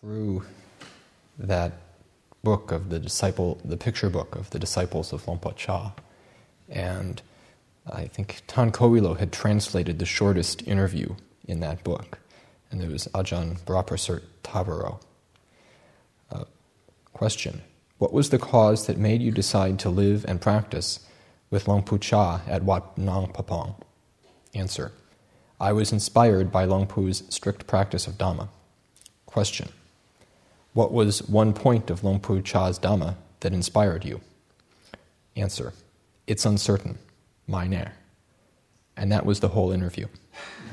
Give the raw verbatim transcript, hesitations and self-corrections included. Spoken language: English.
through that book of the disciple, the picture book of the disciples of Luang Por Chah, and I think Tan Kowilo had translated the shortest interview in that book, and there was Ajahn Braprasert Tabaro. Uh, question: what was the cause that made you decide to live and practice with Luang Pu Cha at Wat Nang Papong? Answer: I was inspired by Luang Pu's strict practice of Dhamma. Question: what was one point of Luang Pu Cha's Dhamma that inspired you? Answer: it's uncertain, minor. And that was the whole interview.